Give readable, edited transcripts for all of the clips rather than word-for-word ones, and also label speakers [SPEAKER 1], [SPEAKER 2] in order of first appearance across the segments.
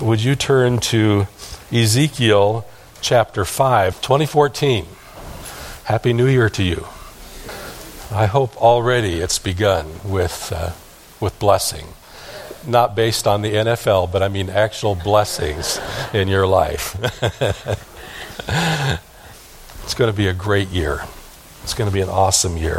[SPEAKER 1] would you turn to Ezekiel chapter 5, 2014. Happy New Year to you. I hope already it's begun with blessing. Not based on the NFL, but I mean actual blessings in your life. It's going to be a great year. It's going to be an awesome year.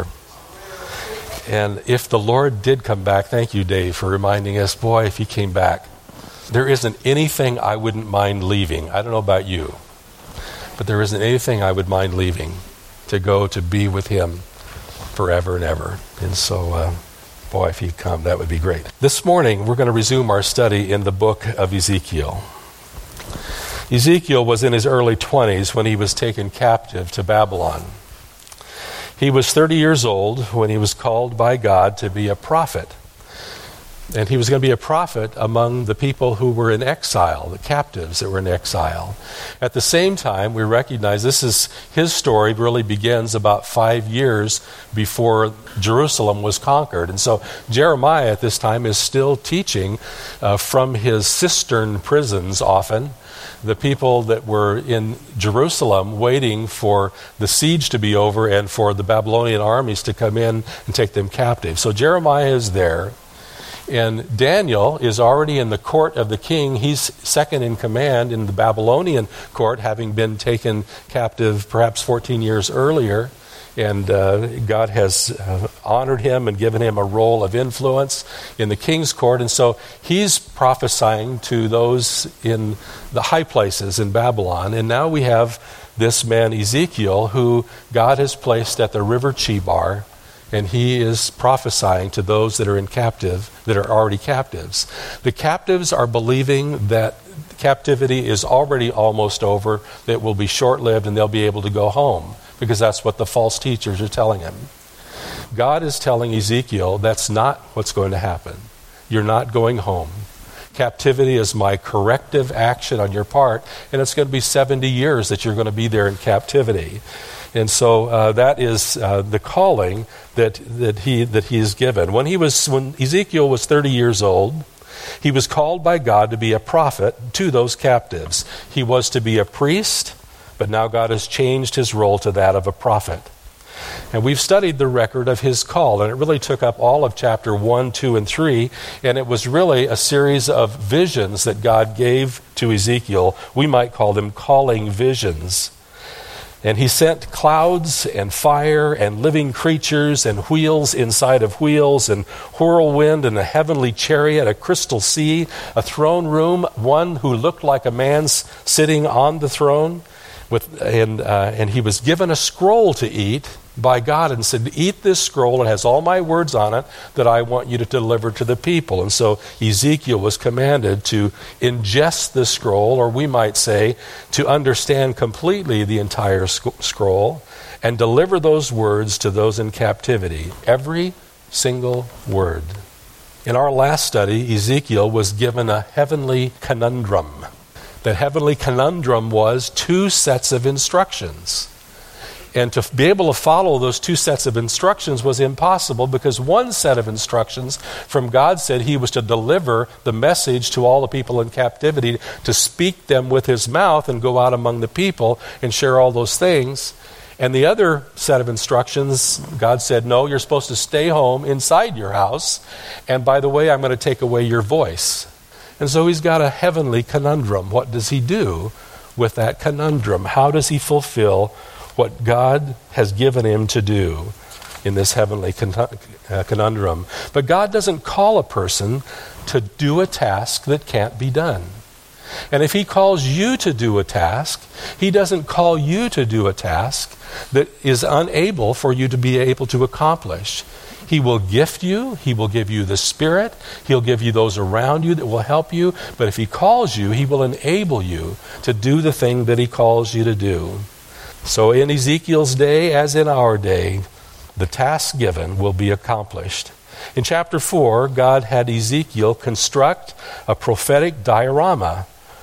[SPEAKER 1] And if the Lord did come back, thank you, Dave, for reminding us, boy, if he came back, there isn't anything I wouldn't mind leaving. I don't know about you, but there isn't anything I would mind leaving to go to be with him forever and ever. And so, boy, if he'd come, that would be great. This morning, we're going to resume our study in the book of Ezekiel. Ezekiel was in his early 20s when he was taken captive to Babylon. He was 30 years old when he was called by God to be a prophet. And he was going to be a prophet among the people who were in exile, the captives that were in exile. At the same time, we recognize his story really begins about 5 years before Jerusalem was conquered. And so Jeremiah at this time is still teaching from his cistern prisons often. The people that were in Jerusalem waiting for the siege to be over and for the Babylonian armies to come in and take them captive. So Jeremiah is there. And Daniel is already in the court of the king. He's second in command in the Babylonian court, having been taken captive perhaps 14 years earlier. And God has honored him and given him a role of influence in the king's court. And so he's prophesying to those in the high places in Babylon. And now we have this man Ezekiel, who God has placed at the river Chebar. And he is prophesying to those that are that are already captives. The captives are believing that captivity is already almost over, that it will be short-lived and they'll be able to go home, because that's what the false teachers are telling him. God is telling Ezekiel that's not what's going to happen. You're not going home. Captivity is my corrective action on your part, and it's going to be 70 years that you're going to be there in captivity. And so that is the calling that he is given. When Ezekiel was 30 years old, he was called by God to be a prophet to those captives. He was to be a priest, but now God has changed his role to that of a prophet. And we've studied the record of his call, and it really took up all of chapter 1, 2, and 3, and it was really a series of visions that God gave to Ezekiel. We might call them calling visions. And he sent clouds and fire and living creatures and wheels inside of wheels and whirlwind and a heavenly chariot, a crystal sea, a throne room, one who looked like a man sitting on the throne. And he was given a scroll to eat by God and said, eat this scroll. It has all my words on it that I want you to deliver to the people. And so Ezekiel was commanded to ingest the scroll, or we might say to understand completely the entire scroll and deliver those words to those in captivity. Every single word. In our last study, Ezekiel was given a heavenly conundrum. The heavenly conundrum was 2 sets of instructions. And to be able to follow those 2 sets of instructions was impossible, because one set of instructions from God said he was to deliver the message to all the people in captivity, to speak them with his mouth and go out among the people and share all those things. And the other set of instructions, God said, no, you're supposed to stay home inside your house. And by the way, I'm going to take away your voice. And so he's got a heavenly conundrum. What does he do with that conundrum? How does he fulfill what God has given him to do in this heavenly conundrum? But God doesn't call a person to do a task that can't be done. And if he calls you to do a task, he doesn't call you to do a task that is unable for you to be able to accomplish. He will gift you. He will give you the Spirit. He'll give you those around you that will help you. But if he calls you, he will enable you to do the thing that he calls you to do. So in Ezekiel's day, as in our day, the task given will be accomplished. In chapter 4, God had Ezekiel construct a prophetic diorama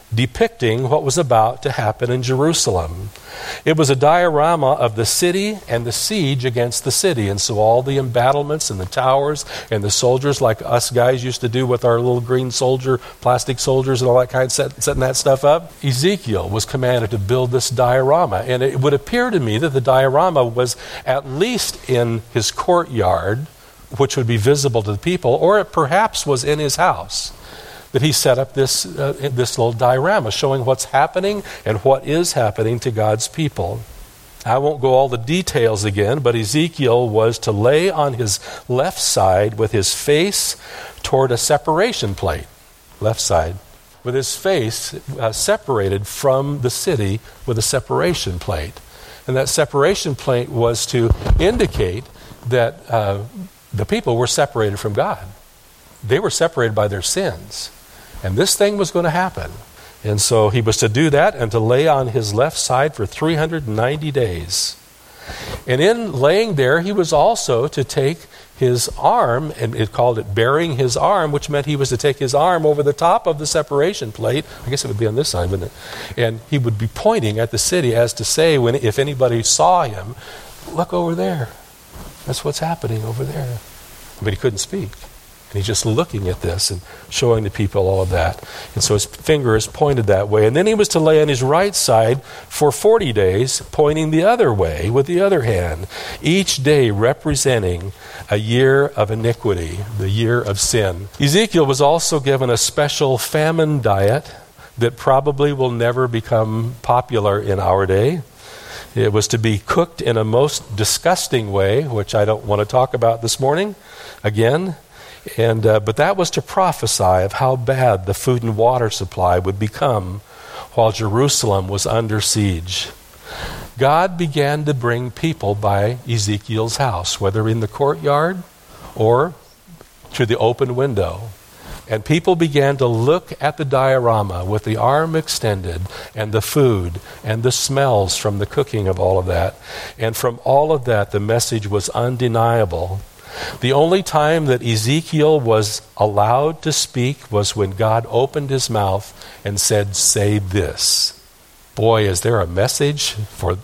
[SPEAKER 1] depicting what was about to happen in Jerusalem. It was a diorama of the city and the siege against the city. And so all the embattlements and the towers and the soldiers, like us guys used to do with our little green soldier, plastic soldiers and all that kind of setting that stuff up. Ezekiel was commanded to build this diorama. And it would appear to me that the diorama was at least in his courtyard, which would be visible to the people, or it perhaps was in his house. That he set up this little diorama showing what's happening and what is happening to God's people. I won't go all the details again, but Ezekiel was to lay on his left side with his face toward a separation plate. Left side. With his face separated from the city with a separation plate. And that separation plate was to indicate that the people were separated from God. They were separated by their sins. And this thing was going to happen. And so he was to do that and to lay on his left side for 390 days. And in laying there, he was also to take his arm, and it called it bearing his arm, which meant he was to take his arm over the top of the separation plate. I guess it would be on this side, wouldn't it? And he would be pointing at the city as to say, if anybody saw him, look over there. That's what's happening over there. But he couldn't speak. And he's just looking at this and showing the people all of that. And so his finger is pointed that way. And then he was to lay on his right side for 40 days, pointing the other way with the other hand, each day representing a year of iniquity, the year of sin. Ezekiel was also given a special famine diet that probably will never become popular in our day. It was to be cooked in a most disgusting way, which I don't want to talk about this morning again. But that was to prophesy of how bad the food and water supply would become while Jerusalem was under siege. God began to bring people by Ezekiel's house, whether in the courtyard or through the open window. And people began to look at the diorama with the arm extended and the food and the smells from the cooking of all of that. And from all of that, the message was undeniable. The only time that Ezekiel was allowed to speak was when God opened his mouth and said, "Say this." Boy, is there a message for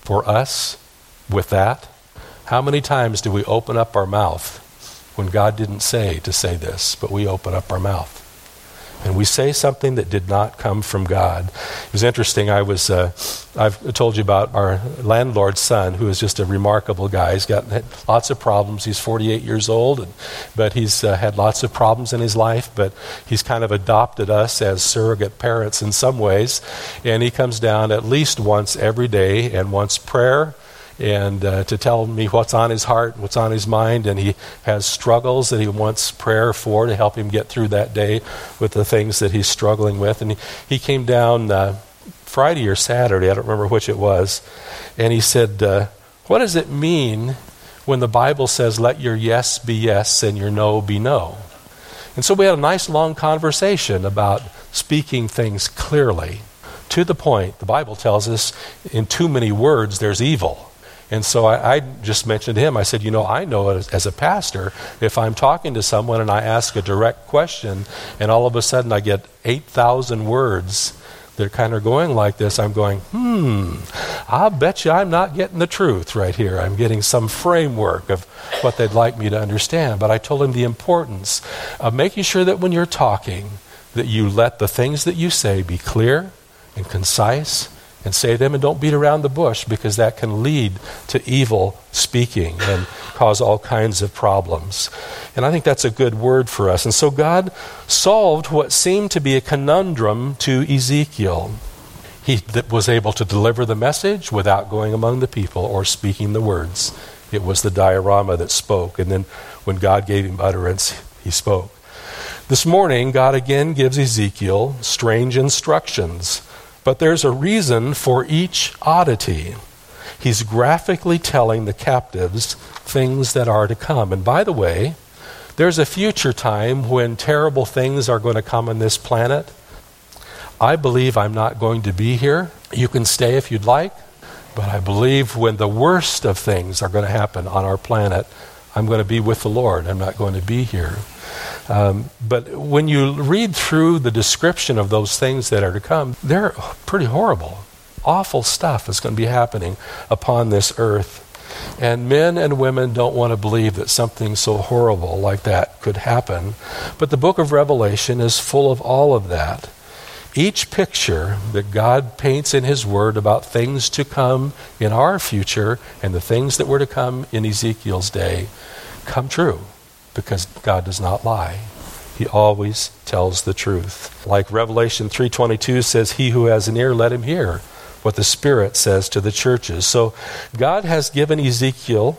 [SPEAKER 1] us with that? How many times do we open up our mouth when God didn't say to say this, but we open up our mouth? And we say something that did not come from God. It was interesting. I've told you about our landlord's son, who is just a remarkable guy. He's got lots of problems. He's 48 years old, but he's had lots of problems in his life. But he's kind of adopted us as surrogate parents in some ways. And he comes down at least once every day and wants prayer, and to tell me what's on his heart, what's on his mind, and he has struggles that he wants prayer for to help him get through that day with the things that he's struggling with. And he came down Friday or Saturday, I don't remember which it was, and he said, what does it mean when the Bible says, let your yes be yes and your no be no? And so we had a nice long conversation about speaking things clearly, to the point. The Bible tells us in too many words there's evil. And so I just mentioned to him, I said, I know as a pastor, if I'm talking to someone and I ask a direct question and all of a sudden I get 8,000 words that are kind of going like this, I'm going, I'll bet you I'm not getting the truth right here. I'm getting some framework of what they'd like me to understand. But I told him the importance of making sure that when you're talking, that you let the things that you say be clear and concise, and say them, and don't beat around the bush, because that can lead to evil speaking and cause all kinds of problems. And I think that's a good word for us. And so God solved what seemed to be a conundrum to Ezekiel. He was able to deliver the message without going among the people or speaking the words. It was the diorama that spoke. And then when God gave him utterance, he spoke. This morning, God again gives Ezekiel strange instructions. But there's a reason for each oddity. He's graphically telling the captives things that are to come. And by the way, there's a future time when terrible things are going to come on this planet. I believe I'm not going to be here. You can stay if you'd like. But I believe when the worst of things are going to happen on our planet, I'm going to be with the Lord. I'm not going to be here. But when you read through the description of those things that are to come, they're pretty horrible. Awful stuff is going to be happening upon this earth. And men and women don't want to believe that something so horrible like that could happen. But the book of Revelation is full of all of that. Each picture that God paints in his word about things to come in our future and the things that were to come in Ezekiel's day come true, because God does not lie. He always tells the truth. Like Revelation 3:22 says, he who has an ear, let him hear what the Spirit says to the churches. So God has given Ezekiel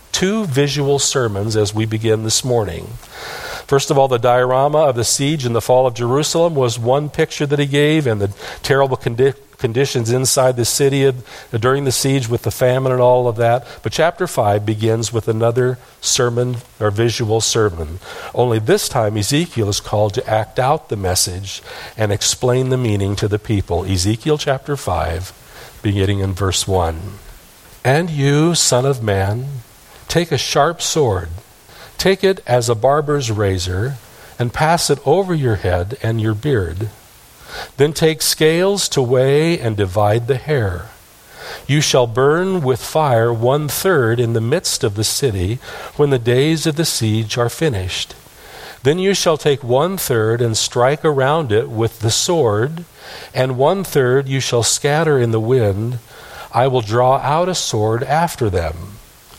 [SPEAKER 1] 2 visual sermons as we begin this morning. First of all, the diorama of the siege and the fall of Jerusalem was one picture that he gave, and the terrible conditions inside the city during the siege with the famine and all of that. But chapter 5 begins with another sermon or visual sermon. Only this time Ezekiel is called to act out the message and explain the meaning to the people. Ezekiel chapter 5, beginning in verse 1. And you, son of man, take a sharp sword. Take it as a barber's razor, and pass it over your head and your beard. Then take scales to weigh and divide the hair. You shall burn with fire 1/3 in the midst of the city when the days of the siege are finished. Then you shall take 1/3 and strike around it with the sword, and 1/3 you shall scatter in the wind. I will draw out a sword after them.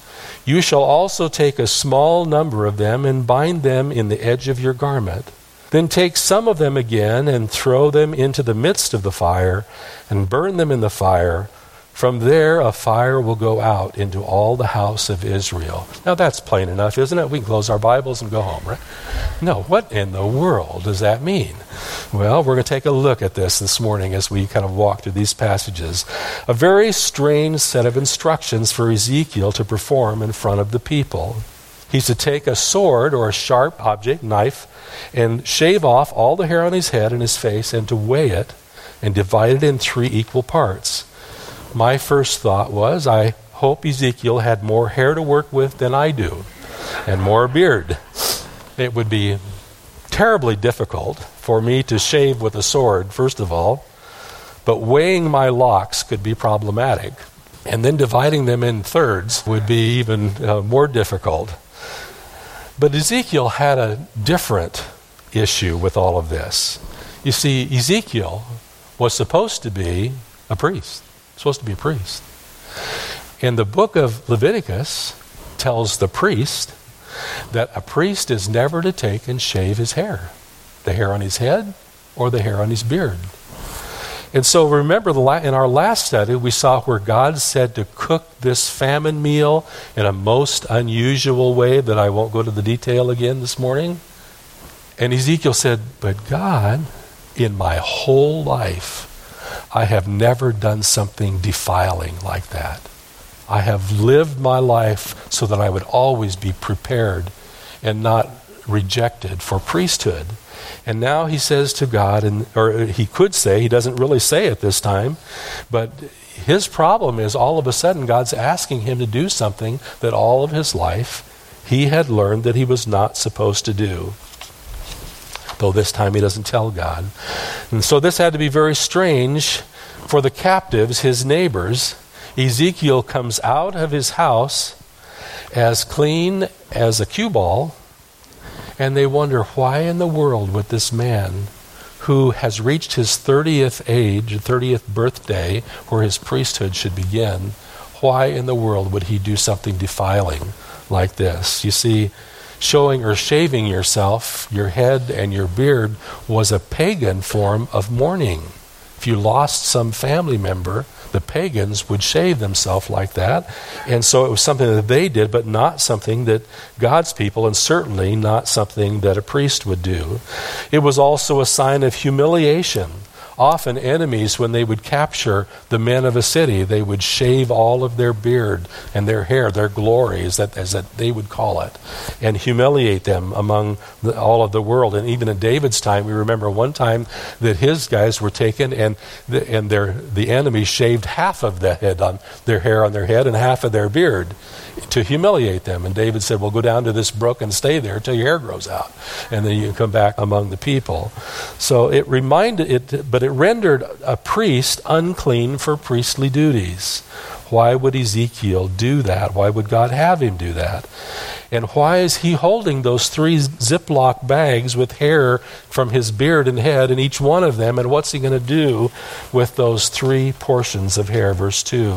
[SPEAKER 1] You shall also take a small number of them and bind them in the edge of your garment. Then take some of them again and throw them into the midst of the fire and burn them in the fire. From there a fire will go out into all the house of Israel. Now that's plain enough, isn't it? We can close our Bibles and go home, right? No, what in the world does that mean? Well, we're going to take a look at this morning as we kind of walk through these passages. A very strange set of instructions for Ezekiel to perform in front of the people. He's to take a sword or a sharp object, knife, and shave off all the hair on his head and his face, and to weigh it and divide it in 3 equal parts. My first thought was, I hope Ezekiel had more hair to work with than I do, and more beard. It would be terribly difficult for me to shave with a sword, first of all, but weighing my locks could be problematic. And then dividing them in thirds would be even more difficult. But Ezekiel had a different issue with all of this. You see, Ezekiel was supposed to be a priest. And the book of Leviticus tells the priest that a priest is never to take and shave his hair, the hair on his head or the hair on his beard. And so remember, in our last study, we saw where God said to cook this famine meal in a most unusual way that I won't go to the detail again this morning. And Ezekiel said, but God, in my whole life, I have never done something defiling like that. I have lived my life so that I would always be prepared and not rejected for priesthood. And now he says to God, or he could say, he doesn't really say it this time, but his problem is all of a sudden God's asking him to do something that all of his life he had learned that he was not supposed to do. Though this time he doesn't tell God. And so this had to be very strange for the captives, his neighbors. Ezekiel comes out of his house as clean as a cue ball, and they wonder, why in the world would this man who has reached his 30th birthday, where his priesthood should begin, why in the world would he do something defiling like this? You see, showing or shaving yourself, your head and your beard, was a pagan form of mourning. If you lost some family member, the pagans would shave themselves like that. And so it was something that they did, but not something that God's people, and certainly not something that a priest would do. It was also a sign of humiliation. often enemies, when they would capture the men of a city, they would shave all of their beard and their hair, their glory, as that they would call it, and humiliate them among all of the world. And even in David's time, we remember one time that his guys were taken, and the enemy shaved half of the head on their hair on their head and half of their beard to humiliate them. And David said, well, go down to this brook and stay there until your hair grows out, and then you can come back among the people. So it rendered a priest unclean for priestly duties. Why would Ezekiel do that? Why would God have him do that? And why is he holding those 3 Ziploc bags with hair from his beard and head in each one of them? And what's he going to do with those 3 portions of hair? Verse 2.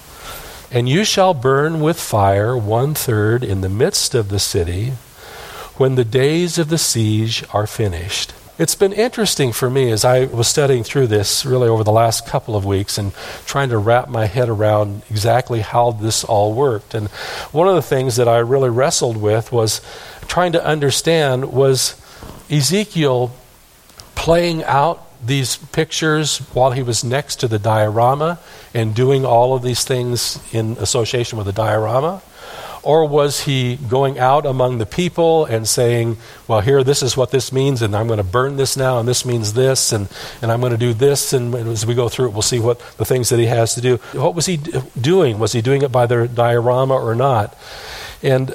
[SPEAKER 1] And you shall burn with fire 1/3 in the midst of the city when the days of the siege are finished. It's been interesting for me as I was studying through this really over the last couple of weeks and trying to wrap my head around exactly how this all worked. And one of the things that I really wrestled with was trying to understand, was Ezekiel playing out these pictures while he was next to the diorama and doing all of these things in association with the diorama? Or was he going out among the people and saying, well, here, this is what this means, and I'm going to burn this now, and this means this, and I'm going to do this, and as we go through it, we'll see what the things that he has to do. What was he doing? Was he doing it by the diorama or not? And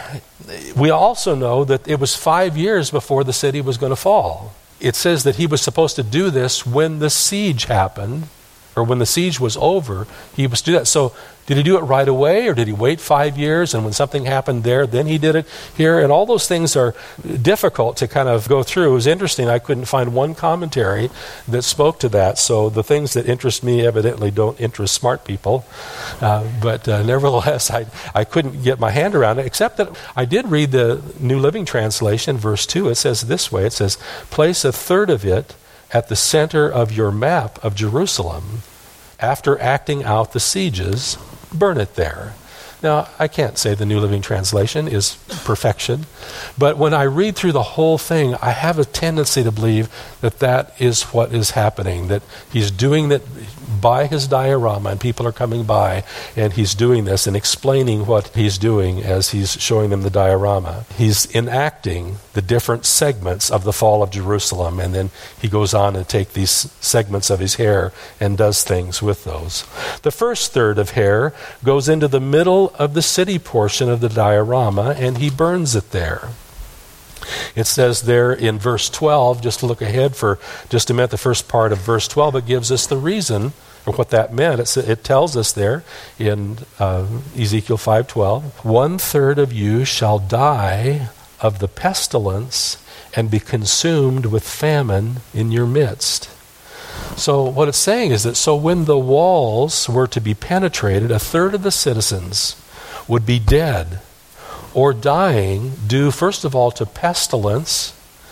[SPEAKER 1] we also know that it was 5 years before the city was going to fall. It says that he was supposed to do this when the siege happened, or when the siege was over, he was to do that. So did he do it right away, or did he wait 5 years, and when something happened there, then he did it here? And all those things are difficult to kind of go through. It was interesting. I couldn't find one commentary that spoke to that. So the things that interest me evidently don't interest smart people. But nevertheless, I couldn't get my hand around it, except that I did read the New Living Translation, verse 2. It says this way. It says, place 1/3 of it at the center of your map of Jerusalem. After acting out the sieges, burn it there. Now, I can't say the New Living Translation is perfection, but when I read through the whole thing, I have a tendency to believe that that is what is happening, that he's doing that by his diorama, and people are coming by, and he's doing this and explaining what he's doing as he's showing them the diorama. He's enacting the different segments of the fall of Jerusalem, and then he goes on to take these segments of his hair and does things with those. The first 1/3 of hair goes into the middle of the city portion of the diorama, and he burns it there. It says there in verse 12, just to look ahead for just a minute, the first part of verse 12, it gives us the reason or what that meant. It tells us there in Ezekiel 5:12, 1/3 of you shall die of the pestilence and be consumed with famine in your midst. So what it's saying is that when the walls were to be penetrated, 1/3 of the citizens would be dead or dying due, first of all, to pestilence,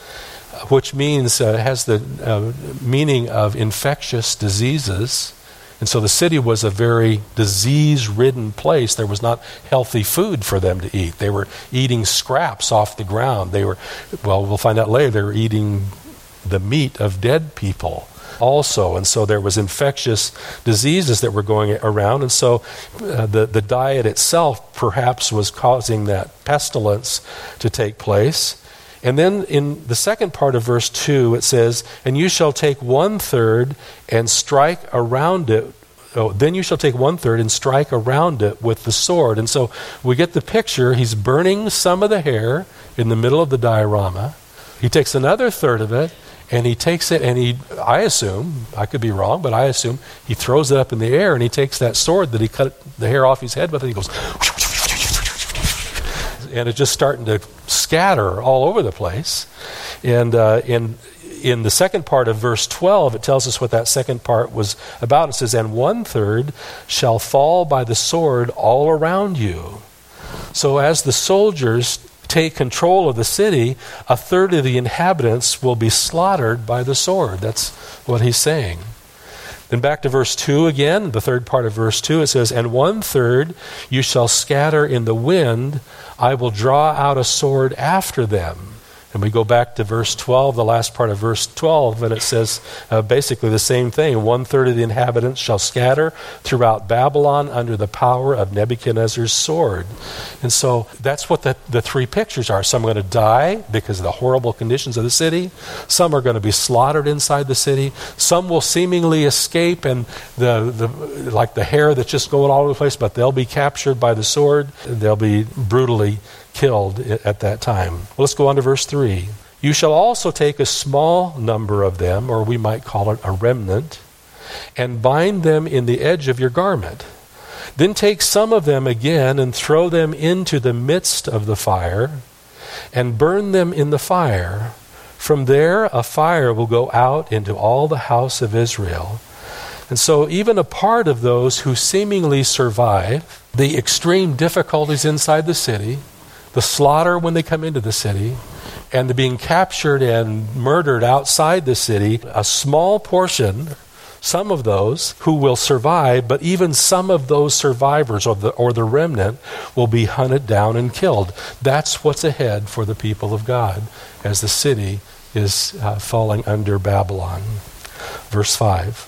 [SPEAKER 1] which means has the meaning of infectious diseases. And so the city was a very disease-ridden place. There was not healthy food for them to eat. They were eating scraps off the ground. We'll find out later, they were eating the meat of dead people also. And so there was infectious diseases that were going around. And so the diet itself perhaps was causing that pestilence to take place. And then in the second part of verse 2, it says, and you shall take 1/3 and strike around it. Then you shall take 1/3 and strike around it with the sword. And so we get the picture. He's burning some of the hair in the middle of the diorama. He takes another 1/3 of it, and he takes it, and I assume, I could be wrong, but I assume he throws it up in the air, and he takes that sword that he cut the hair off his head with, and he goes, and it's just starting to scatter all over the place. And in the second part of verse 12, it tells us what that second part was about. It says, and 1/3 shall fall by the sword all around you. So as the soldiers take control of the city, 1/3 of the inhabitants will be slaughtered by the sword. That's what he's saying. Then back to verse 2 again, the third part of verse 2, it says, and 1/3 you shall scatter in the wind, I will draw out a sword after them. And we go back to verse 12, the last part of verse 12, and it says basically the same thing. 1/3 of the inhabitants shall scatter throughout Babylon under the power of Nebuchadnezzar's sword. And so that's what the three pictures are. Some are going to die because of the horrible conditions of the city. Some are going to be slaughtered inside the city. Some will seemingly escape, and like the hair that's just going all over the place, but they'll be captured by the sword. They'll be brutally killed at that time. Well, let's go on to verse 3. You shall also take a small number of them, or we might call it a remnant, and bind them in the edge of your garment. Then take some of them again and throw them into the midst of the fire and burn them in the fire. From there a fire will go out into all the house of Israel. And so even a part of those who seemingly survive the extreme difficulties inside the city, the slaughter when they come into the city, and the being captured and murdered outside the city, a small portion, some of those who will survive, but even some of those survivors or the remnant will be hunted down and killed. That's what's ahead for the people of God as the city is falling under Babylon. Verse 5.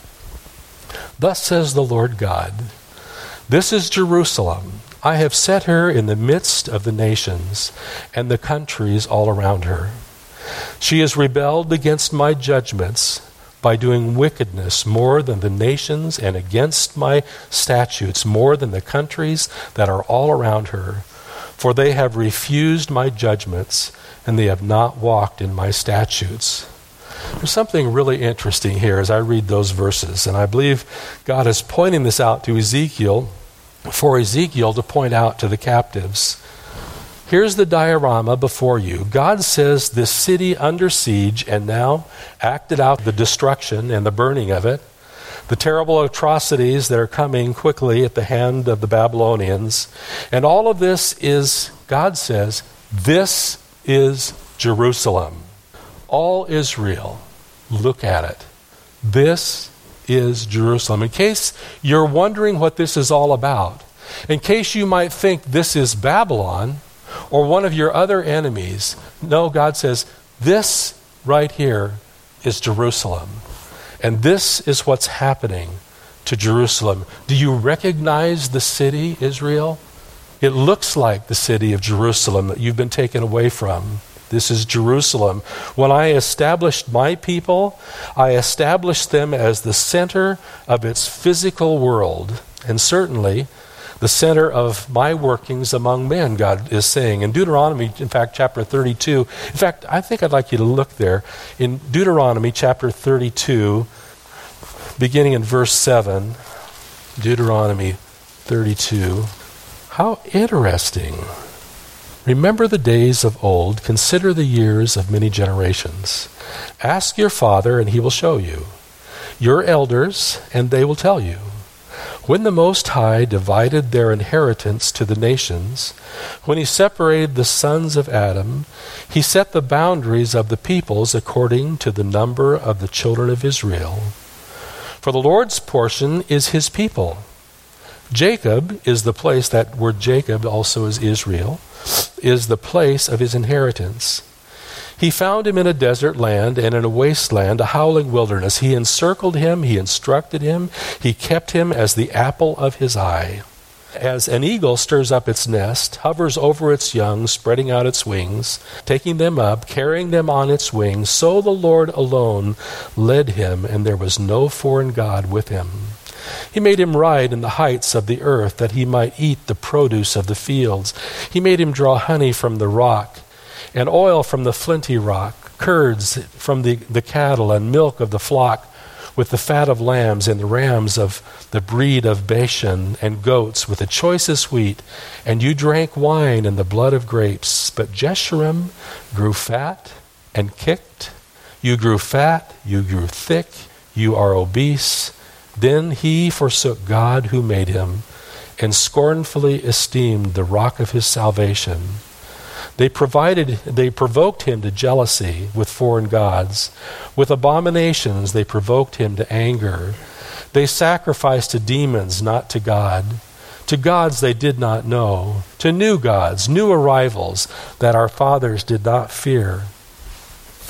[SPEAKER 1] Thus says the Lord God, this is Jerusalem. I have set her in the midst of the nations and the countries all around her. She has rebelled against my judgments by doing wickedness more than the nations, and against my statutes more than the countries that are all around her. For they have refused my judgments, and they have not walked in my statutes. There's something really interesting here as I read those verses, and I believe God is pointing this out to Ezekiel, for Ezekiel to point out to the captives. Here's the diorama before you. God says this city under siege, and now acted out the destruction and the burning of it, the terrible atrocities that are coming quickly at the hand of the Babylonians. And all of this is, God says, this is Jerusalem. All Israel, look at it. This is Jerusalem. In case you're wondering what this is all about, in case you might think this is Babylon or one of your other enemies, no, God says, this right here is Jerusalem. And this is what's happening to Jerusalem. Do you recognize the city, Israel? It looks like the city of Jerusalem that you've been taken away from. This is Jerusalem. When I established my people, I established them as the center of its physical world, and certainly the center of my workings among men, God is saying. In Deuteronomy, in fact, chapter 32, in fact, I think I'd like you to look there. In Deuteronomy chapter 32, beginning in verse 7, Deuteronomy 32, how interesting. Remember the days of old, consider the years of many generations. Ask your father, and he will show you. Your elders, and they will tell you. When the Most High divided their inheritance to the nations, when he separated the sons of Adam, he set the boundaries of the peoples according to the number of the children of Israel. For the Lord's portion is his people. Jacob is the place, that word Jacob also is Israel, is the place of his inheritance. He found him in a desert land and in a wasteland, a howling wilderness. He encircled him, he instructed him, he kept him as the apple of his eye. As an eagle stirs up its nest, hovers over its young, spreading out its wings, taking them up, carrying them on its wings, so the Lord alone led him, and there was no foreign god with him. He made him ride in the heights of the earth, that he might eat the produce of the fields. He made him draw honey from the rock, and oil from the flinty rock, curds from the cattle, and milk of the flock, with the fat of lambs, and the rams of the breed of Bashan, and goats with the choicest wheat. And you drank wine and the blood of grapes. But Jeshurun grew fat and kicked. You grew fat, you grew thick, you are obese. Then he forsook God who made him, and scornfully esteemed the rock of his salvation. They provoked him to jealousy with foreign gods. With abominations they provoked him to anger. They sacrificed to demons, not to God. To gods they did not know. To new gods, new arrivals that our fathers did not fear.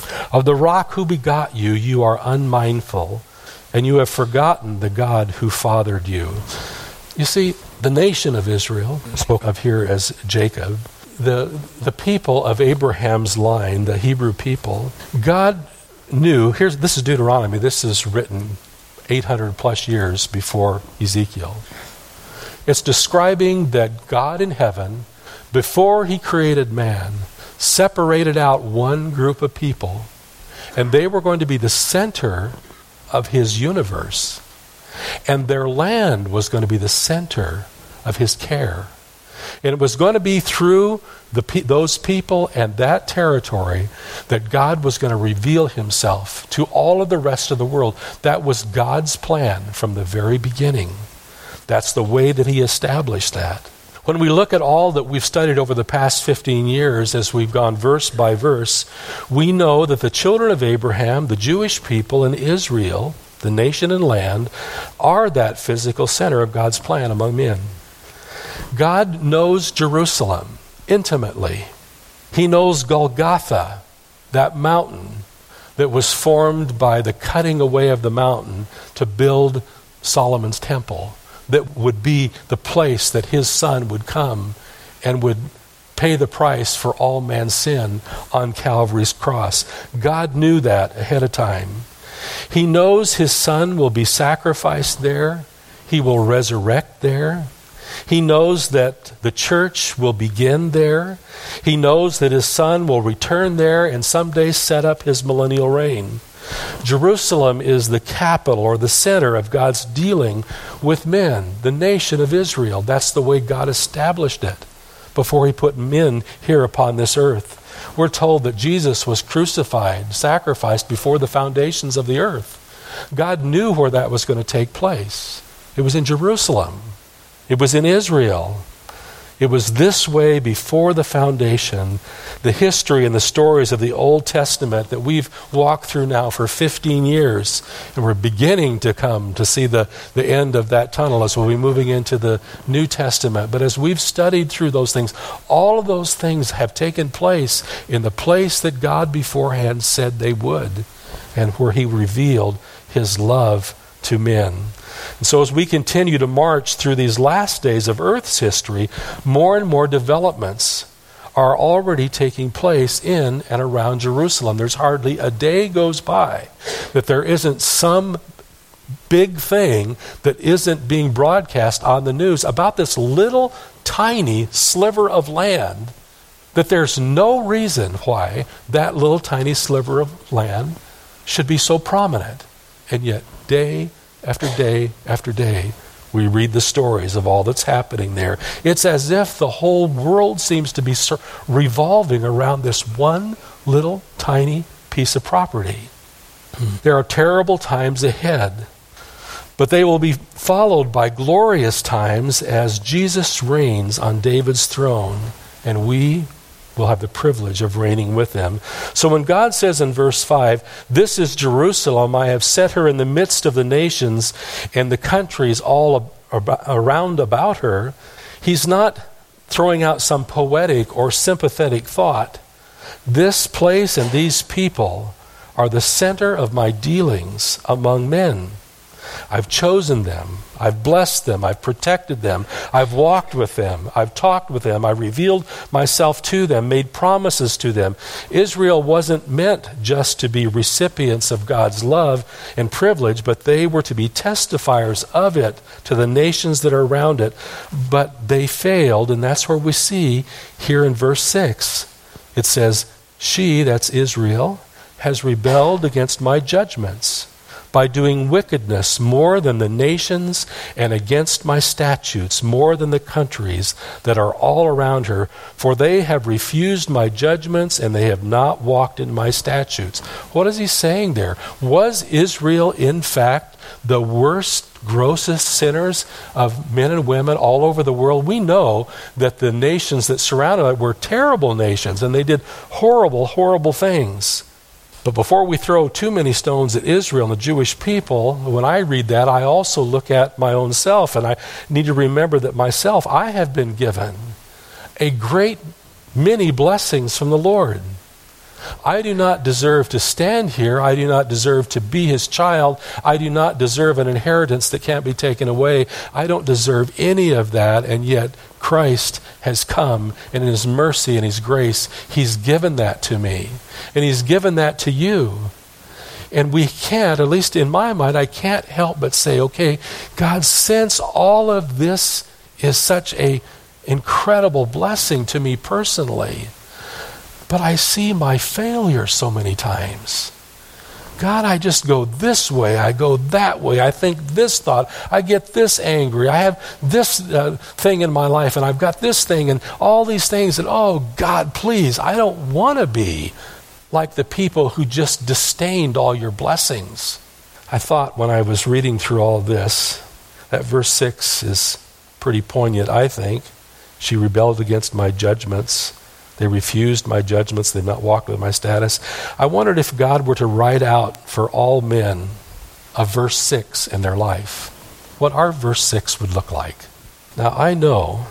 [SPEAKER 1] Of the rock who begot you, you are unmindful, and you have forgotten the God who fathered you. You see, the nation of Israel, spoken of here as Jacob, the people of Abraham's line, the Hebrew people, God knew, this is Deuteronomy, this is written 800 plus years before Ezekiel. It's describing that God in heaven, before he created man, separated out one group of people, and they were going to be the center of his universe, and their land was going to be the center of his care. And it was going to be through those people and that territory that God was going to reveal himself to all of the rest of the world. That was God's plan from the very beginning. That's the way that he established that. When we look at all that we've studied over the past 15 years, as we've gone verse by verse, we know that the children of Abraham, the Jewish people, and Israel, the nation and land, are that physical center of God's plan among men. God knows Jerusalem intimately. He knows Golgotha, that mountain that was formed by the cutting away of the mountain to build Solomon's temple, that would be the place that his son would come and would pay the price for all man's sin on Calvary's cross. God knew that ahead of time. He knows his son will be sacrificed there. He will resurrect there. He knows that the church will begin there. He knows that his son will return there and someday set up his millennial reign. Jerusalem is the capital or the center of God's dealing with men, the nation of Israel. That's the way God established it before he put men here upon this earth. We're told that Jesus was crucified, sacrificed before the foundations of the earth. God knew where that was going to take place. It was in Jerusalem. It was in Israel. It was this way before the foundation. The history and the stories of the Old Testament that we've walked through now for 15 years, and we're beginning to come to see the end of that tunnel as we'll be moving into the New Testament. But as we've studied through those things, all of those things have taken place in the place that God beforehand said they would, and where he revealed his love to men. And so as we continue to march through these last days of Earth's history, more and more developments are already taking place in and around Jerusalem. There's hardly a day goes by that there isn't some big thing that isn't being broadcast on the news about this little tiny sliver of land, that there's no reason why that little tiny sliver of land should be so prominent. And yet day after day after day, we read the stories of all that's happening there. It's as if the whole world seems to be revolving around this one little tiny piece of property. There are terrible times ahead, but they will be followed by glorious times as Jesus reigns on David's throne, and we will have the privilege of reigning with them. So when God says in verse 5, "This is Jerusalem, I have set her in the midst of the nations and the countries all around about her," he's not throwing out some poetic or sympathetic thought. This place and these people are the center of my dealings among men. I've chosen them. I've blessed them. I've protected them. I've walked with them. I've talked with them. I've revealed myself to them, made promises to them. Israel wasn't meant just to be recipients of God's love and privilege, but they were to be testifiers of it to the nations that are around it. But they failed, and that's where we see here in verse 6. It says, "She," that's Israel, "has rebelled against my judgments by doing wickedness more than the nations, and against my statutes more than the countries that are all around her. For they have refused my judgments, and they have not walked in my statutes." What is he saying there? Was Israel, in fact, the worst, grossest sinners of men and women all over the world? We know that the nations that surrounded it were terrible nations, and they did horrible, horrible things. But before we throw too many stones at Israel and the Jewish people, when I read that, I also look at my own self, and I need to remember that myself, I have been given a great many blessings from the Lord. I do not deserve to stand here. I do not deserve to be his child. I do not deserve an inheritance that can't be taken away. I don't deserve any of that, and yet Christ has come, and in his mercy and his grace, he's given that to me. And he's given that to you. And we can't, at least in my mind, I can't help but say, okay, God, since all of this is such an incredible blessing to me personally, but I see my failure so many times. God, I just go this way, I go that way, I think this thought, I get this angry, I have this thing in my life, and I've got this thing, and all these things, and oh God, please, I don't want to be like the people who just disdained all your blessings. I thought when I was reading through all of this, that verse 6 is pretty poignant, I think. She rebelled against my judgments. They refused my judgments. They did not walk with my status. I wondered if God were to write out for all men a verse 6 in their life, what our verse 6 would look like. Now, I know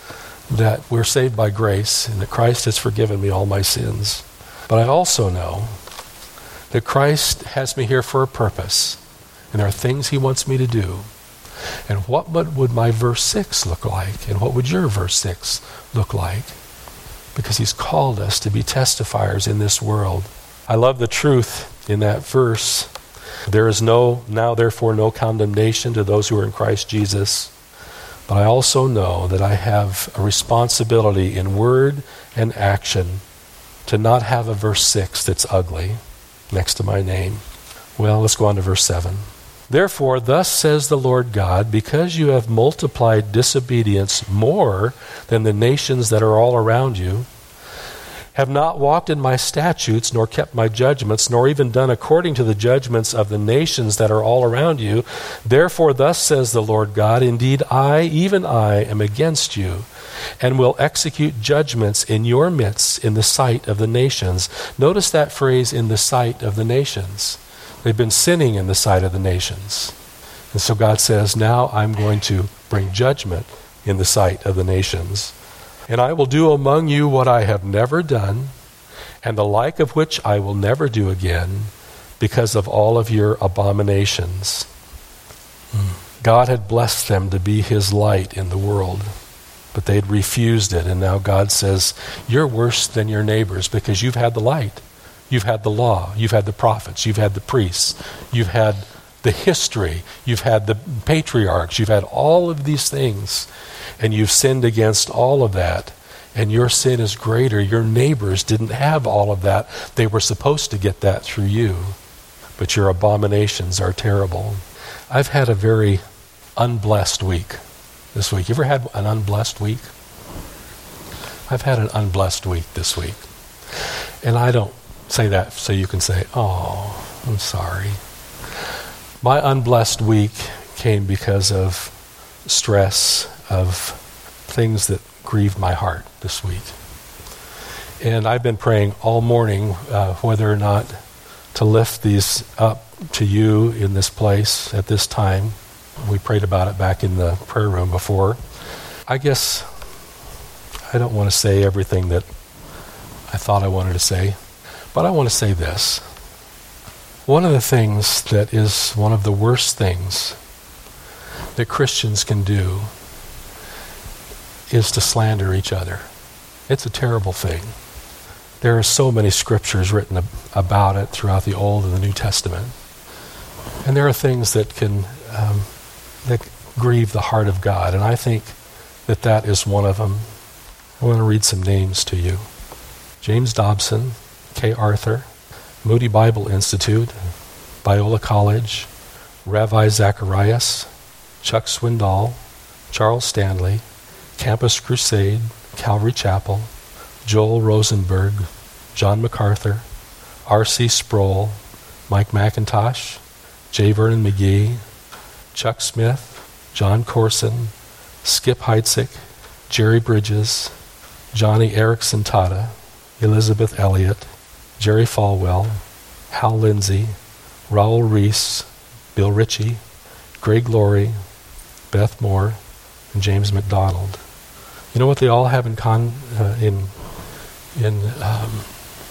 [SPEAKER 1] that we're saved by grace and that Christ has forgiven me all my sins. But I also know that Christ has me here for a purpose, and there are things he wants me to do. And what would my verse 6 look like? And what would your verse 6 look like? Because he's called us to be testifiers in this world. I love the truth in that verse. There is now therefore no condemnation to those who are in Christ Jesus. But I also know that I have a responsibility in word and action to not have a verse 6 that's ugly next to my name. Well, let's go on to verse 7. Therefore, thus says the Lord God, because you have multiplied disobedience more than the nations that are all around you, have not walked in my statutes, nor kept my judgments, nor even done according to the judgments of the nations that are all around you, therefore thus says the Lord God, indeed I, even I, am against you, and will execute judgments in your midst in the sight of the nations. Notice that phrase, in the sight of the nations. They've been sinning in the sight of the nations. And so God says, now I'm going to bring judgment in the sight of the nations. And I will do among you what I have never done, and the like of which I will never do again, because of all of your abominations. God had blessed them to be his light in the world, but they'd refused it. And now God says, you're worse than your neighbors because you've had the light. You've had the law. You've had the prophets. You've had the priests. You've had the history. You've had the patriarchs. You've had all of these things. And you've sinned against all of that. And your sin is greater. Your neighbors didn't have all of that. They were supposed to get that through you. But your abominations are terrible. I've had a very unblessed week this week. You ever had an unblessed week? I've had an unblessed week this week. And I don't say that so you can say, oh, I'm sorry. My unblessed week came because of stress, of things that grieved my heart this week. And I've been praying all morning whether or not to lift these up to you in this place at this time. We prayed about it back in the prayer room before. I guess I don't want to say everything that I thought I wanted to say, but I want to say this. One of the things that is one of the worst things that Christians can do is to slander each other. It's a terrible thing. There are so many scriptures written about it throughout the Old and the New Testament. And there are things that can that grieve the heart of God, and I think that is one of them. I want to read some names to you. James Dobson, Kay Arthur, Moody Bible Institute, Biola College, Ravi Zacharias, Chuck Swindoll, Charles Stanley, Campus Crusade, Calvary Chapel, Joel Rosenberg, John MacArthur, R.C. Sproul, Mike McIntosh, J. Vernon McGee, Chuck Smith, John Corson, Skip Heitzig, Jerry Bridges, Johnny Erickson Tata, Elizabeth Elliott, Jerry Falwell, Hal Lindsey, Raul Reese, Bill Ritchie, Greg Laurie, Beth Moore, and James McDonald. You know what they all have in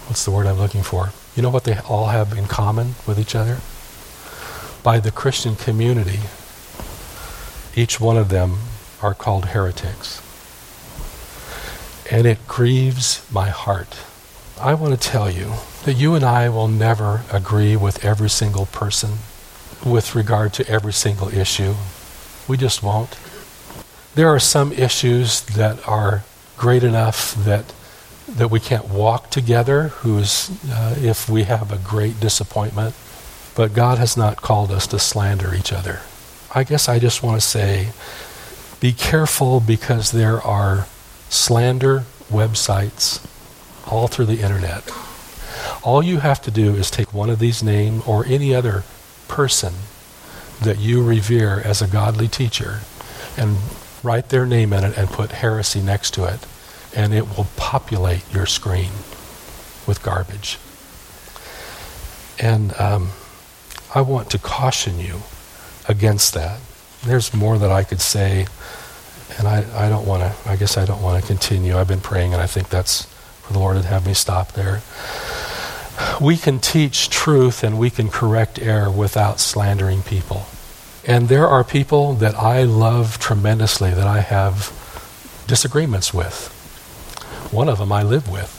[SPEAKER 1] what's the word I'm looking for? You know what they all have in common with each other? By the Christian community, each one of them are called heretics. And it grieves my heart. I want to tell you that you and I will never agree with every single person with regard to every single issue. We just won't. There are some issues that are great enough that we can't walk together, if we have a great disappointment. But God has not called us to slander each other. I guess I just want to say, be careful, because there are slander websites all through the internet. All you have to do is take one of these names or any other person that you revere as a godly teacher and write their name in it and put heresy next to it, and it will populate your screen with garbage. And I want to caution you against that. There's more that I could say, and I don't want to continue. I've been praying, and I think that's for the Lord to have me stop there. We can teach truth and we can correct error without slandering people. And there are people that I love tremendously that I have disagreements with. One of them I live with.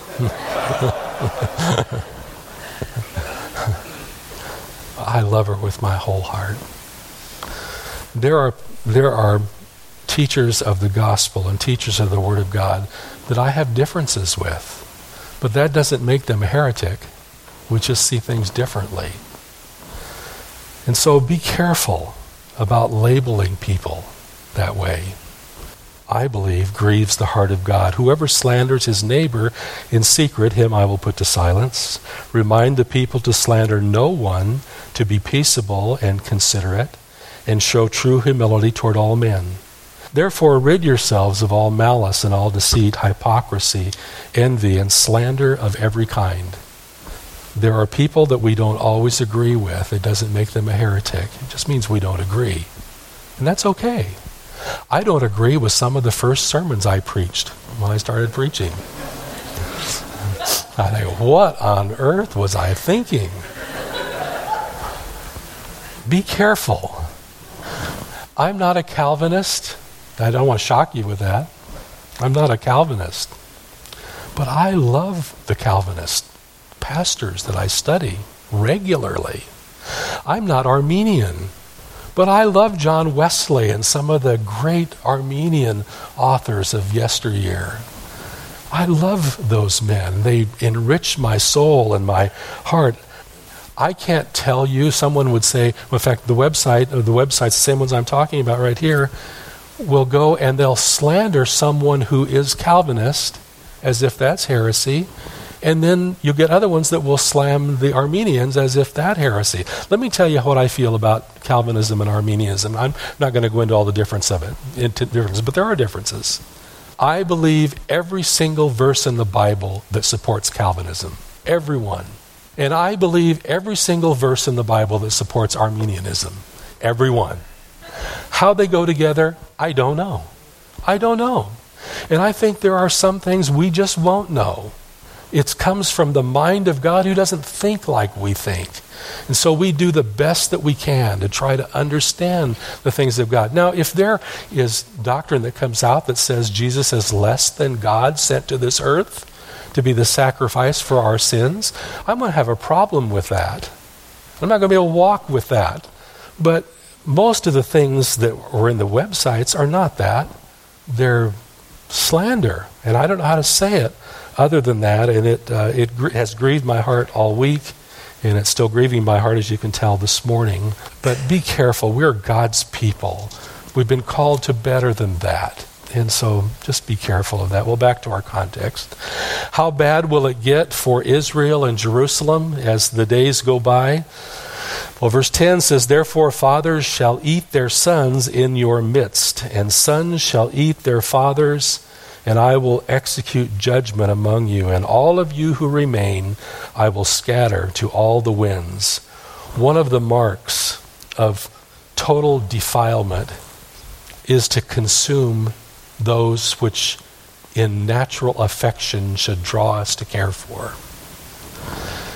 [SPEAKER 1] I love her with my whole heart. There are teachers of the gospel and teachers of the Word of God that I have differences with. But that doesn't make them a heretic. We just see things differently. And so be careful about labeling people that way. I believe grieves the heart of God. Whoever slanders his neighbor in secret, him I will put to silence. Remind the people to slander no one, to be peaceable and considerate, and show true humility toward all men. Therefore rid yourselves of all malice and all deceit, hypocrisy, envy, and slander of every kind. There are people that we don't always agree with. It doesn't make them a heretic. It just means we don't agree. And that's okay. I don't agree with some of the first sermons I preached when I started preaching. I think, what on earth was I thinking? Be careful. I'm not a Calvinist. I don't want to shock you with that. I'm not a Calvinist. But I love the Calvinist pastors that I study regularly. I'm not Arminian. But I love John Wesley and some of the great Armenian authors of yesteryear. I love those men. They enrich my soul and my heart. I can't tell you, someone would say, in fact, the websites, the same ones I'm talking about right here, will go and they'll slander someone who is Calvinist as if that's heresy. And then you get other ones that will slam the Armenians as if that heresy. Let me tell you what I feel about Calvinism and Arminianism. I'm not going to go into all the difference of it, but there are differences. I believe every single verse in the Bible that supports Calvinism. Every one. And I believe every single verse in the Bible that supports Arminianism. Every one. How they go together, I don't know. I don't know. And I think there are some things we just won't know. It comes from the mind of God who doesn't think like we think. And so we do the best that we can to try to understand the things of God. Now, if there is doctrine that comes out that says Jesus is less than God sent to this earth to be the sacrifice for our sins, I'm going to have a problem with that. I'm not going to be able to walk with that. But most of the things that are in the websites are not that. They're slander. And I don't know how to say it other than that. And it has grieved my heart all week. And it's still grieving my heart, as you can tell this morning. But be careful. We're God's people. We've been called to better than that. And so just be careful of that. Well, back to our context. How bad will it get for Israel and Jerusalem as the days go by? Well, verse 10 says, Therefore fathers shall eat their sons in your midst, and sons shall eat their fathers, and I will execute judgment among you, and all of you who remain I will scatter to all the winds. One of the marks of total defilement is to consume those which in natural affection should draw us to care for.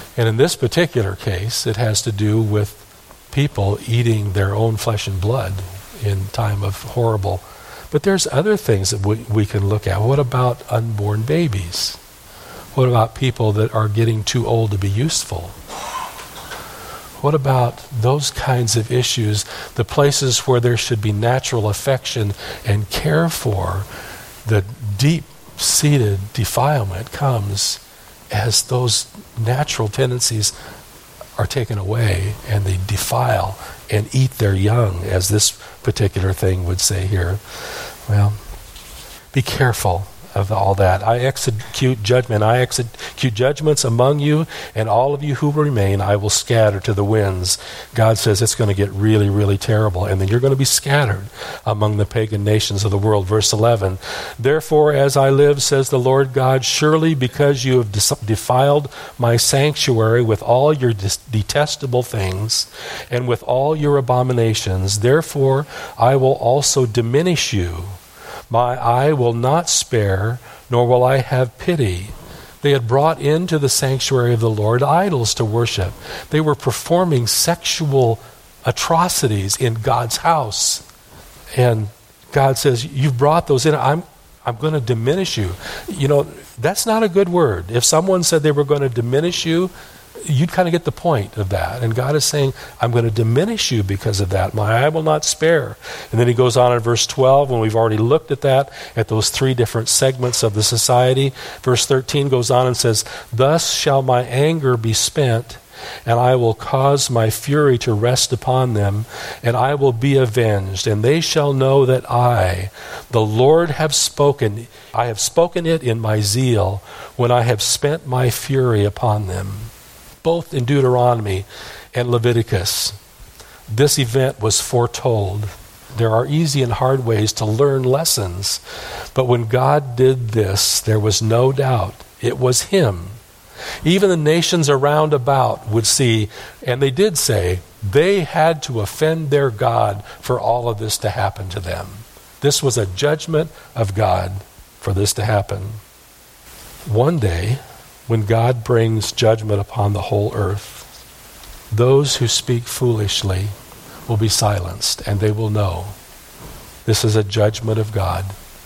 [SPEAKER 1] And in this particular case, it has to do with people eating their own flesh and blood in time of horrible. But there's other things that we can look at. What about unborn babies? What about people that are getting too old to be useful? What about those kinds of issues, the places where there should be natural affection and care for? The deep-seated defilement comes as those natural tendencies are taken away and they defile and eat their young, as this particular thing would say here. Well, be careful of all that. I execute judgment. I execute judgments among you, and all of you who remain I will scatter to the winds. God says it's going to get really, really terrible, and then you're going to be scattered among the pagan nations of the world. Verse 11, therefore, as I live, says the Lord God, surely because you have defiled my sanctuary with all your detestable things and with all your abominations, therefore I will also diminish you. My eye will not spare, nor will I have pity. They had brought into the sanctuary of the Lord idols to worship. They were performing sexual atrocities in God's house. And God says, you've brought those in. I'm going to diminish you. You know, that's not a good word. If someone said they were going to diminish you, you'd kind of get the point of that. And God is saying, I'm going to diminish you because of that. My eye will not spare. And then he goes on in verse 12, when we've already looked at that, at those three different segments of the society. Verse 13 goes on and says, thus shall my anger be spent, and I will cause my fury to rest upon them, and I will be avenged. And they shall know that I, the Lord, have spoken. I have spoken it in my zeal, when I have spent my fury upon them. Both in Deuteronomy and Leviticus, this event was foretold. There are easy and hard ways to learn lessons, but when God did this, there was no doubt it was him. Even the nations around about would see, and they did say, they had to offend their God for all of this to happen to them. This was a judgment of God for this to happen. One day, when God brings judgment upon the whole earth, those who speak foolishly will be silenced, and they will know this is a judgment of God.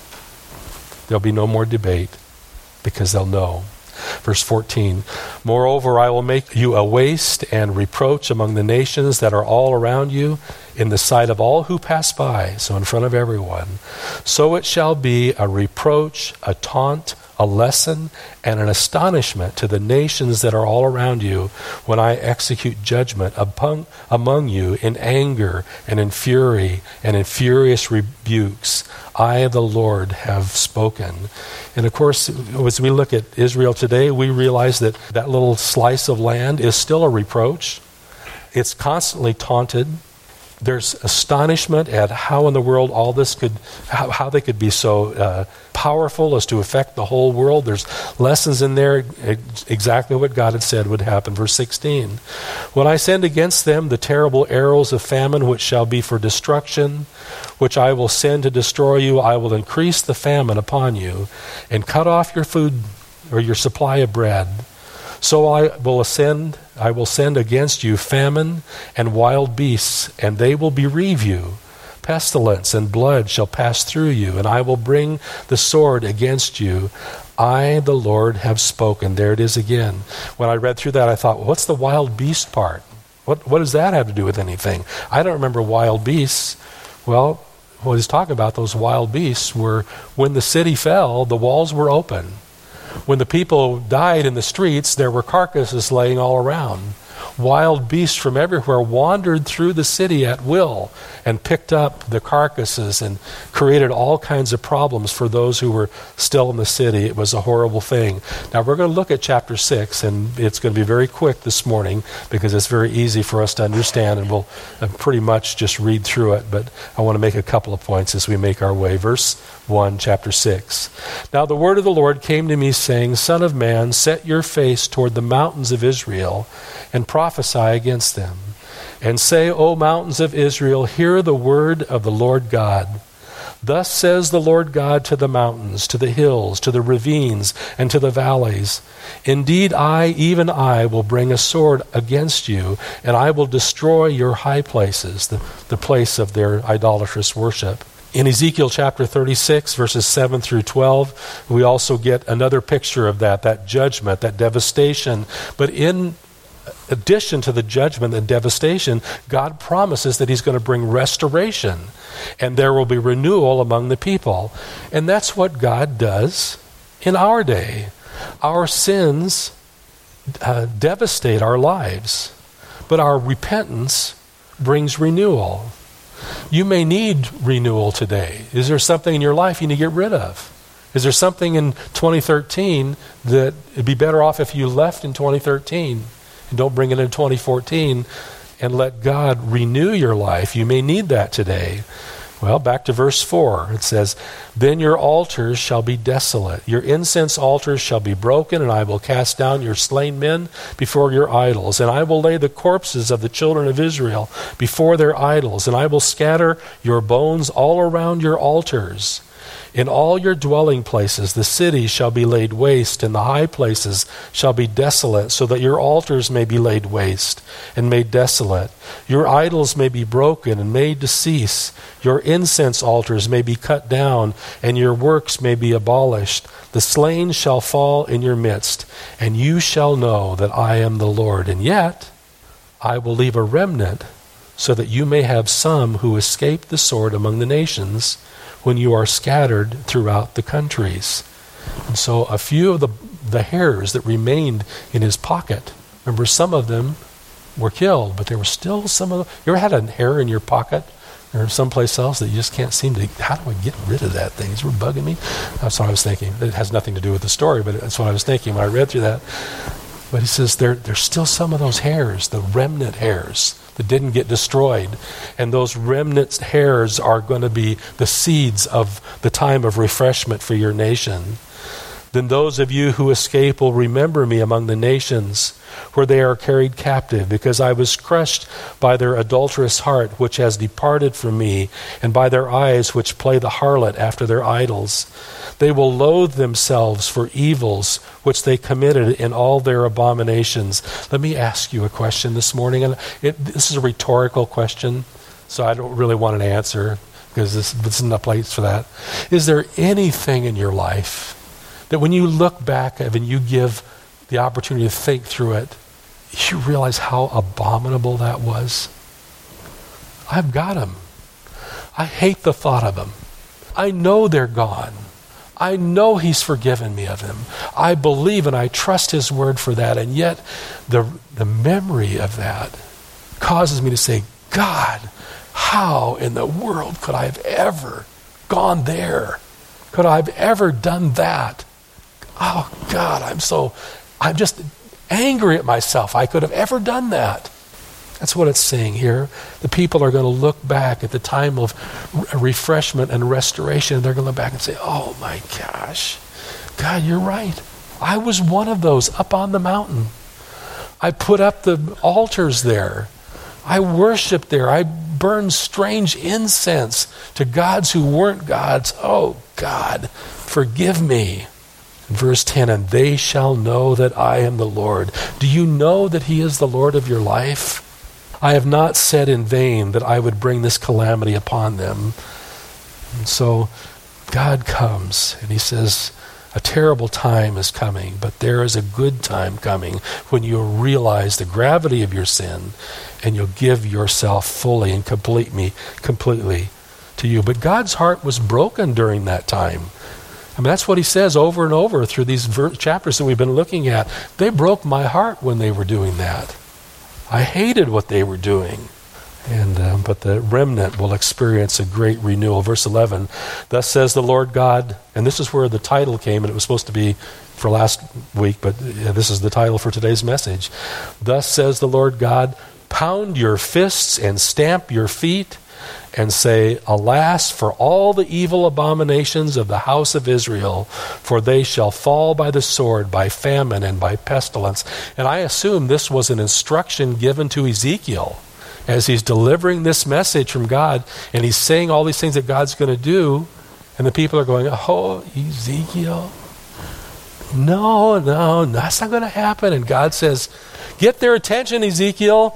[SPEAKER 1] There'll be no more debate because they'll know. Verse 14, moreover, I will make you a waste and reproach among the nations that are all around you, in the sight of all who pass by, so in front of everyone. So it shall be a reproach, a taunt, a lesson, and an astonishment to the nations that are all around you when I execute judgment among you in anger and in fury and in furious rebukes. I, the Lord, have spoken. And of course, as we look at Israel today, we realize that that little slice of land is still a reproach. It's constantly taunted. There's astonishment at how in the world all this could, how they could be so powerful as to affect the whole world. There's lessons in there, exactly what God had said would happen. Verse 16, when I send against them the terrible arrows of famine, which shall be for destruction, which I will send to destroy you, I will increase the famine upon you and cut off your food or your supply of bread. So I will send against you famine and wild beasts, and they will bereave you. Pestilence and blood shall pass through you, and I will bring the sword against you. I, the Lord, have spoken. There it is again. When I read through that, I thought, well, what's the wild beast part? What does that have to do with anything? I don't remember wild beasts. Well, what he's talking about, those wild beasts, were when the city fell, the walls were open. When the people died in the streets, there were carcasses laying all around. Wild beasts from everywhere wandered through the city at will and picked up the carcasses and created all kinds of problems for those who were still in the city. It was a horrible thing. Now we're going to look at chapter 6, and it's going to be very quick this morning because it's very easy for us to understand, and we'll pretty much just read through it, but I want to make a couple of points as we make our way. Verse 1, chapter 6. Now the word of the Lord came to me, saying, Son of man, set your face toward the mountains of Israel and prophesy against them, and say, O mountains of Israel, hear the word of the Lord God. Thus says the Lord God to the mountains, to the hills, to the ravines, and to the valleys. Indeed, I, even I, will bring a sword against you, and I will destroy your high places, the place of their idolatrous worship. In Ezekiel chapter 36, verses 7 through 12, we also get another picture of that judgment, that devastation. But in addition to the judgment and devastation, God promises that he's going to bring restoration, and there will be renewal among the people. And that's what God does in our day. Our sins devastate our lives, but our repentance brings renewal. You may need renewal today. Is there something in your life you need to get rid of? Is there something in 2013 that it'd be better off if you left in 2013 and don't bring it in 2014 and let God renew your life? You may need that today. Well, back to verse 4. It says, Then your altars shall be desolate. Your incense altars shall be broken, and I will cast down your slain men before your idols. And I will lay the corpses of the children of Israel before their idols. And I will scatter your bones all around your altars. In all your dwelling places the cities shall be laid waste, and the high places shall be desolate, so that your altars may be laid waste and made desolate. Your idols may be broken and made to cease. Your incense altars may be cut down, and your works may be abolished. The slain shall fall in your midst, and you shall know that I am the Lord. And yet I will leave a remnant, so that you may have some who escape the sword among the nations, when you are scattered throughout the countries. And so a few of the hairs that remained in his pocket, remember, some of them were killed, but there were still some of them. You ever had a hair in your pocket or someplace else that you just can't seem to, how do I get rid of that thing? It's bugging me. That's what I was thinking. It has nothing to do with the story, but that's what I was thinking when I read through that. But he says there's still some of those hairs, the remnant hairs, that didn't get destroyed. And those remnant hairs are going to be the seeds of the time of refreshment for your nation. Then those of you who escape will remember me among the nations where they are carried captive, because I was crushed by their adulterous heart, which has departed from me, and by their eyes which play the harlot after their idols. They will loathe themselves for evils which they committed in all their abominations. Let me ask you a question this morning, and this is a rhetorical question, so I don't really want an answer, because this isn't a place for that. Is there anything in your life that when you look back and you give the opportunity to think through it, you realize how abominable that was? I've got them. I hate the thought of them. I know they're gone. I know he's forgiven me of them. I believe and I trust his word for that. And yet the memory of that causes me to say, God, how in the world could I have ever gone there? Could I have ever done that? Oh God, I'm just angry at myself. I could have ever done that. That's what it's saying here. The people are going to look back at the time of refreshment and restoration. They're going to look back and say, oh my gosh, God, you're right. I was one of those up on the mountain. I put up the altars there. I worshiped there. I burned strange incense to gods who weren't gods. Oh God, forgive me. Verse 10, and they shall know that I am the Lord. Do you know that he is the Lord of your life? I have not said in vain that I would bring this calamity upon them. And so God comes and he says, a terrible time is coming, but there is a good time coming when you realize the gravity of your sin and you'll give yourself fully and completely to you. But God's heart was broken during that time. I mean, that's what he says over and over through these chapters that we've been looking at. They broke my heart when they were doing that. I hated what they were doing. But the remnant will experience a great renewal. Verse 11, thus says the Lord God, and this is where the title came, and it was supposed to be for last week, but this is the title for today's message. Thus says the Lord God, pound your fists and stamp your feet, and say, alas, for all the evil abominations of the house of Israel, for they shall fall by the sword, by famine, and by pestilence. And I assume this was an instruction given to Ezekiel, as he's delivering this message from God, and he's saying all these things that God's going to do, and the people are going, oh, Ezekiel, no, that's not going to happen. And God says, get their attention, Ezekiel.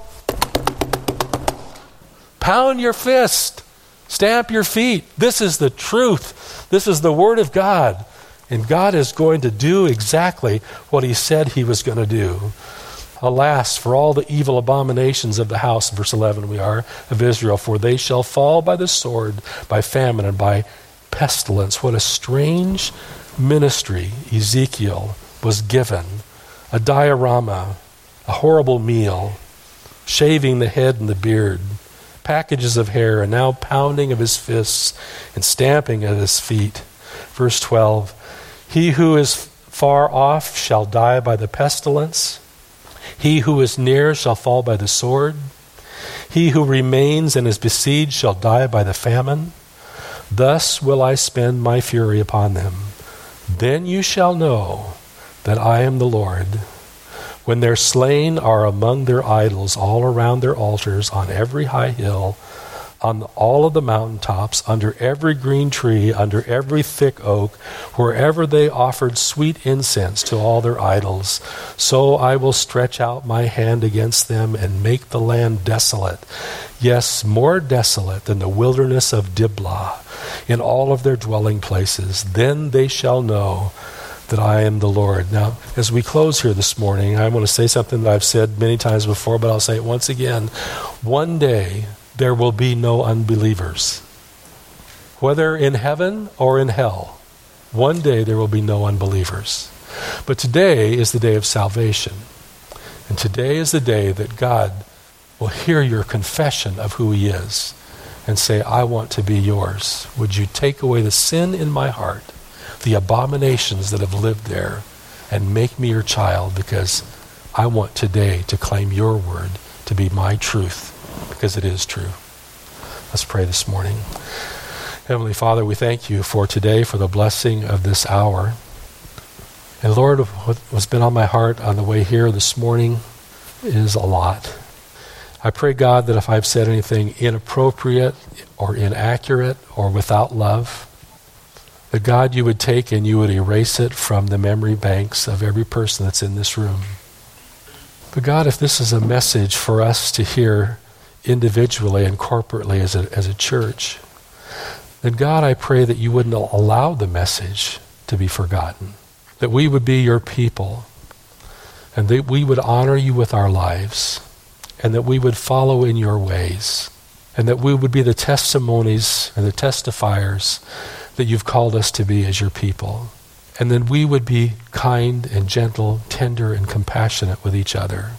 [SPEAKER 1] Pound your fist. Stamp your feet. This is the truth. This is the Word of God. And God is going to do exactly what he said he was going to do. Alas, for all the evil abominations of the house, verse 11 we are, of Israel, for they shall fall by the sword, by famine, and by pestilence. What a strange ministry Ezekiel was given. A diorama, a horrible meal, shaving the head and the beard, packages of hair, and now pounding of his fists and stamping of his feet. Verse 12, he who is far off shall die by the pestilence. He who is near shall fall by the sword. He who remains and is besieged shall die by the famine. Thus will I spend my fury upon them. Then you shall know that I am the Lord. When their slain are among their idols, all around their altars, on every high hill, on all of the mountaintops, under every green tree, under every thick oak, wherever they offered sweet incense to all their idols, so I will stretch out my hand against them and make the land desolate. Yes, more desolate than the wilderness of Diblah, in all of their dwelling places. Then they shall know that I am the Lord. Now, as we close here this morning, I want to say something that I've said many times before, but I'll say it once again. One day, there will be no unbelievers. Whether in heaven or in hell, one day there will be no unbelievers. But today is the day of salvation. And today is the day that God will hear your confession of who he is and say, I want to be yours. Would you take away the sin in my heart, the abominations that have lived there, and make me your child, because I want today to claim your word to be my truth, because it is true. Let's pray this morning. Heavenly Father, we thank you for today, for the blessing of this hour. And Lord, what's been on my heart on the way here this morning is a lot. I pray, God, that if I've said anything inappropriate or inaccurate or without love, that God, you would take and you would erase it from the memory banks of every person that's in this room. But God, if this is a message for us to hear individually and corporately as a church, then God, I pray that you wouldn't allow the message to be forgotten, that we would be your people, and that we would honor you with our lives, and that we would follow in your ways, and that we would be the testimonies and the testifiers that you've called us to be as your people. And then we would be kind and gentle, tender and compassionate with each other.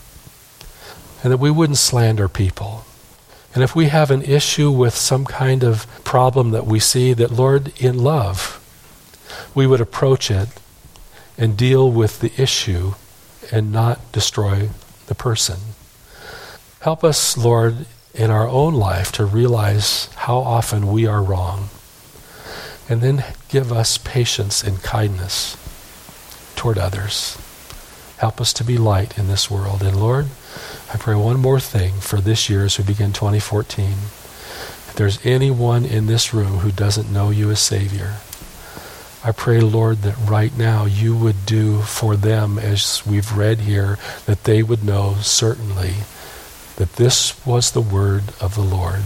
[SPEAKER 1] And that we wouldn't slander people. And if we have an issue with some kind of problem that we see, that, Lord, in love, we would approach it and deal with the issue and not destroy the person. Help us, Lord, in our own life to realize how often we are wrong. And then give us patience and kindness toward others. Help us to be light in this world. And Lord, I pray one more thing for this year as we begin 2014. If there's anyone in this room who doesn't know you as Savior, I pray, Lord, that right now you would do for them, as we've read here, that they would know certainly that this was the word of the Lord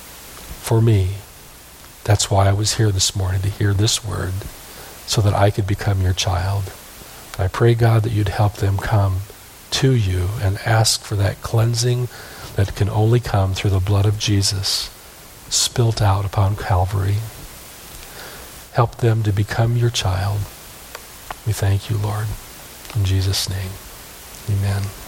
[SPEAKER 1] for me. That's why I was here this morning, to hear this word, so that I could become your child. I pray, God, that you'd help them come to you and ask for that cleansing that can only come through the blood of Jesus spilt out upon Calvary. Help them to become your child. We thank you, Lord. In Jesus' name, amen.